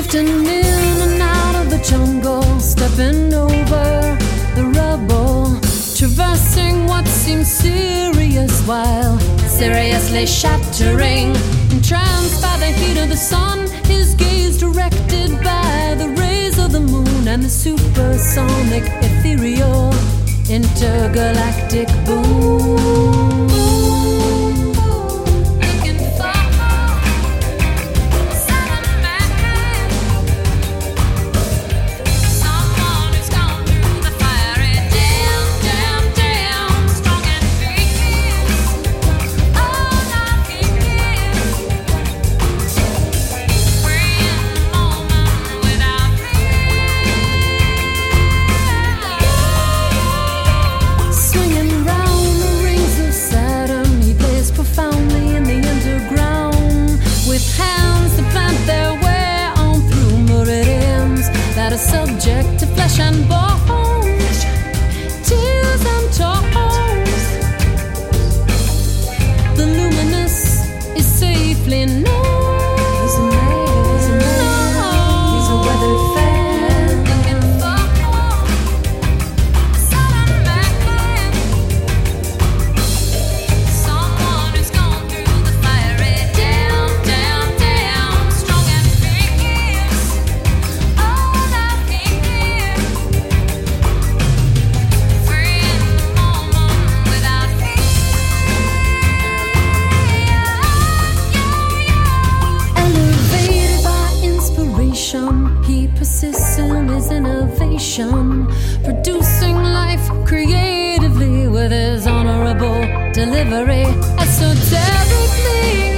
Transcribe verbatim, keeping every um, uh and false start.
Drifting in and out of the jungle, stepping over the rubble, traversing what seems serious while seriously shattering. Entranced by the heat of the sun, his gaze directed by the rays of the moon and the supersonic, ethereal, intergalactic boom. Subject to flesh and bones, tears and tones. The luminous is safely known. He's a man, he's a man, he's a weathered fan. Looking for a southern man, someone who's gone through the fiery down, down, down, strong and fierce. He persists in his innovation, producing life creatively with his honorable delivery, esoterically.